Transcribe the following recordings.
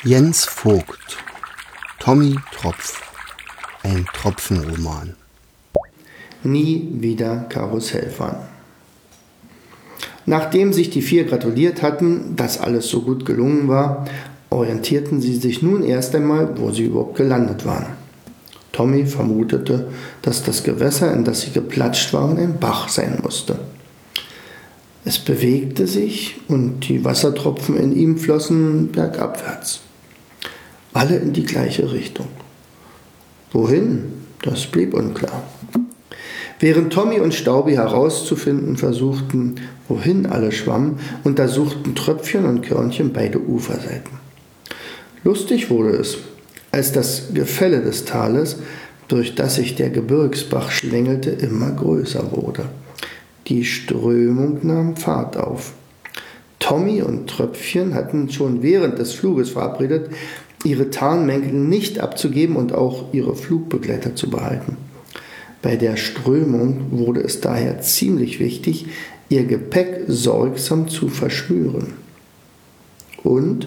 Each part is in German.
Jens Vogt, Tommy Tropf, ein Tropfenroman. Nie wieder Karussell fahren. Nachdem sich die 4 gratuliert hatten, dass alles so gut gelungen war, orientierten sie sich nun erst einmal, wo sie überhaupt gelandet waren. Tommy vermutete, dass das Gewässer, in das sie geplatscht waren, ein Bach sein musste. Es bewegte sich und die Wassertropfen in ihm flossen bergabwärts. Alle in die gleiche Richtung. Wohin? Das blieb unklar. Während Tommy und Staubi herauszufinden versuchten, wohin alle schwammen, untersuchten Tröpfchen und Körnchen beide Uferseiten. Lustig wurde es, als das Gefälle des Tales, durch das sich der Gebirgsbach schlängelte, immer größer wurde. Die Strömung nahm Fahrt auf. Tommy und Tröpfchen hatten schon während des Fluges verabredet, ihre Tarnmäntel nicht abzugeben und auch ihre Flugbegleiter zu behalten. Bei der Strömung wurde es daher ziemlich wichtig, ihr Gepäck sorgsam zu verschnüren. Und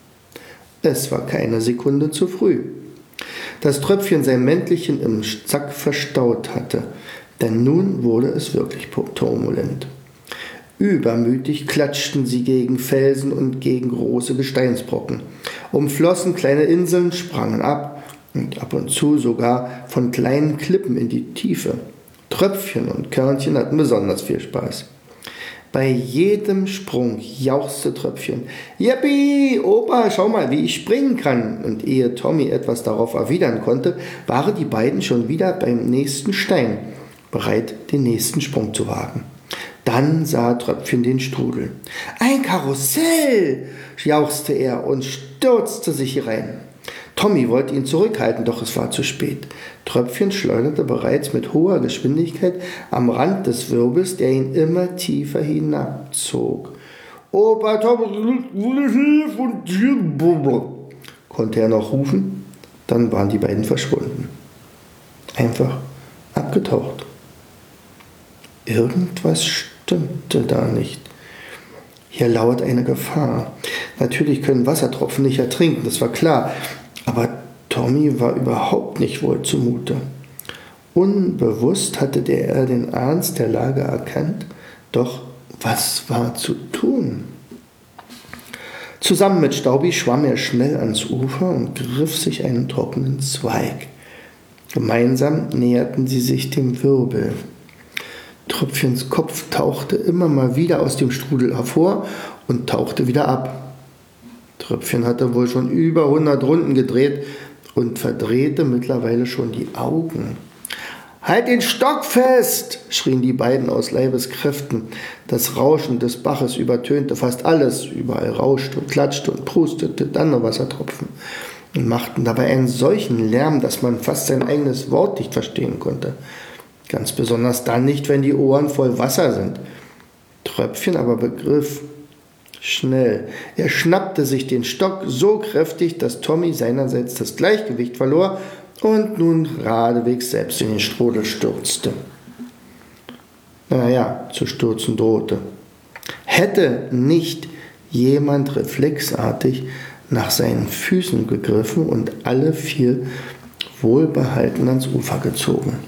es war keine Sekunde zu früh. Das Tröpfchen sein Mäntelchen im Sack verstaut hatte, denn nun wurde es wirklich turbulent. Übermütig klatschten sie gegen Felsen und gegen große Gesteinsbrocken, umflossen kleine Inseln, sprangen ab und ab und zu sogar von kleinen Klippen in die Tiefe. Tröpfchen und Körnchen hatten besonders viel Spaß. Bei jedem Sprung jauchzte Tröpfchen: Yippie, Opa, schau mal, wie ich springen kann. Und ehe Tommy etwas darauf erwidern konnte, waren die beiden schon wieder beim nächsten Stein, bereit, den nächsten Sprung zu wagen. Dann sah Tröpfchen den Strudel. »Ein Karussell!« jauchzte er und stürzte sich rein. Tommy wollte ihn zurückhalten, doch es war zu spät. Tröpfchen schleuderte bereits mit hoher Geschwindigkeit am Rand des Wirbels, der ihn immer tiefer hinabzog. »Opa Tommy, konnte er noch rufen. Dann waren die beiden verschwunden. Einfach abgetaucht. Irgendwas stimmte da nicht. Hier lauert eine Gefahr. Natürlich können Wassertropfen nicht ertrinken, das war klar. Aber Tommy war überhaupt nicht wohl zumute. Unbewusst hatte er den Ernst der Lage erkannt, doch was war zu tun? Zusammen mit Staubi schwamm er schnell ans Ufer und griff sich einen trockenen Zweig. Gemeinsam näherten sie sich dem Wirbel. Tröpfchens Kopf tauchte immer mal wieder aus dem Strudel hervor und tauchte wieder ab. Tröpfchen hatte wohl schon über 100 Runden gedreht und verdrehte mittlerweile schon die Augen. »Halt den Stock fest!« schrien die beiden aus Leibeskräften. Das Rauschen des Baches übertönte fast alles. Überall rauschte und klatschte und prustete dann noch Wassertropfen und machten dabei einen solchen Lärm, dass man fast sein eigenes Wort nicht verstehen konnte. Ganz besonders dann nicht, wenn die Ohren voll Wasser sind. Tröpfchen aber begriff schnell. Er schnappte sich den Stock so kräftig, dass Tommy seinerseits das Gleichgewicht verlor und nun geradewegs selbst in den Strudel stürzte. Zu stürzen drohte. Hätte nicht jemand reflexartig nach seinen Füßen gegriffen und alle 4 wohlbehalten ans Ufer gezogen.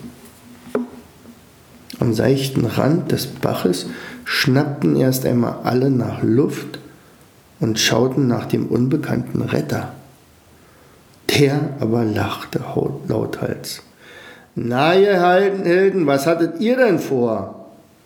Am seichten Rand des Baches schnappten erst einmal alle nach Luft und schauten nach dem unbekannten Retter. Der aber lachte lauthals. »Na, ihr Helden, was hattet ihr denn vor?«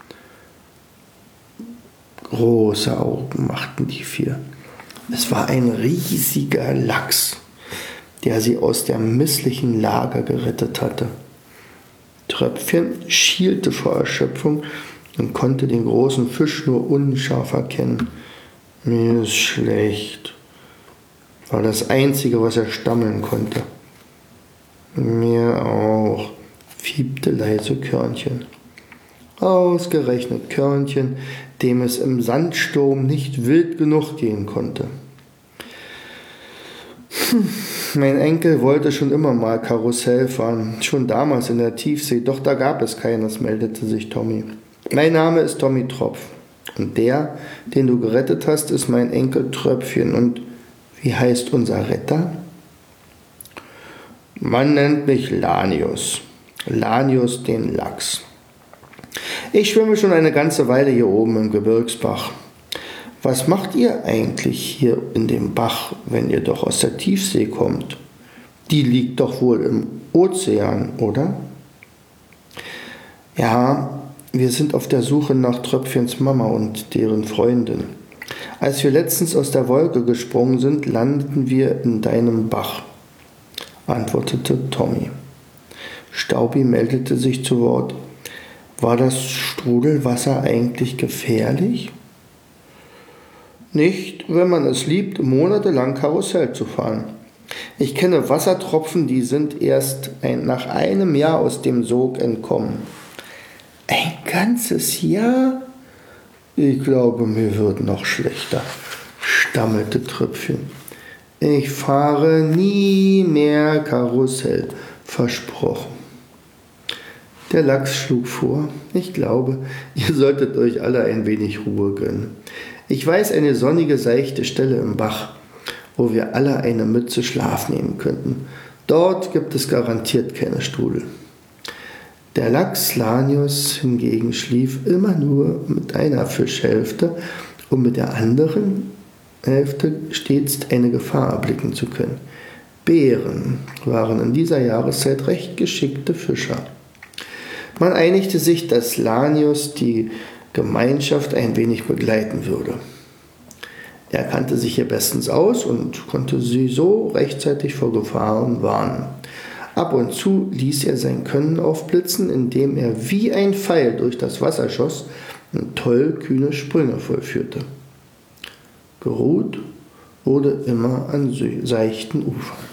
Große Augen machten die 4. Es war ein riesiger Lachs, der sie aus der misslichen Lage gerettet hatte. Tröpfchen schielte vor Erschöpfung und konnte den großen Fisch nur unscharf erkennen. »Mir ist schlecht«, war das Einzige, was er stammeln konnte. »Mir auch«, fiebte leise Körnchen. Ausgerechnet Körnchen, dem es im Sandsturm nicht wild genug gehen konnte. Mein Enkel wollte schon immer mal Karussell fahren, schon damals in der Tiefsee, doch da gab es keines, meldete sich Tommy. Mein Name ist Tommy Tropf und der, den du gerettet hast, ist mein Enkel Tröpfchen und Wie heißt unser Retter? Man nennt mich Lanius. Lanius den Lachs. Ich schwimme schon eine ganze Weile hier oben im Gebirgsbach. Was macht ihr eigentlich hier in dem Bach, wenn ihr doch aus der Tiefsee kommt? Die liegt doch wohl im Ozean, oder? Ja, wir sind auf der Suche nach Tröpfchens Mama und deren Freundin. Als wir letztens aus der Wolke gesprungen sind, landeten wir in deinem Bach, antwortete Tommy. Staubi meldete sich zu Wort. War das Strudelwasser eigentlich gefährlich? Nicht, wenn man es liebt, monatelang Karussell zu fahren. Ich kenne Wassertropfen, die sind erst nach einem Jahr aus dem Sog entkommen. Ein ganzes Jahr? Ich glaube, mir wird noch schlechter, stammelte Tröpfchen. Ich fahre nie mehr Karussell, versprochen. Der Lachs schlug vor, ich glaube, ihr solltet euch alle ein wenig Ruhe gönnen. Ich weiß eine sonnige, seichte Stelle im Bach, wo wir alle eine Mütze Schlaf nehmen könnten. Dort gibt es garantiert keine Strudel. Der Lachs Lanius hingegen schlief immer nur mit einer Fischhälfte, um mit der anderen Hälfte stets eine Gefahr erblicken zu können. Bären waren in dieser Jahreszeit recht geschickte Fischer. Man einigte sich, dass Lanius die Gemeinschaft ein wenig begleiten würde. Er kannte sich hier bestens aus und konnte sie so rechtzeitig vor Gefahren warnen. Ab und zu ließ er sein Können aufblitzen, indem er wie ein Pfeil durch das Wasser schoss und tollkühne Sprünge vollführte. Geruht wurde immer an seichten Ufern.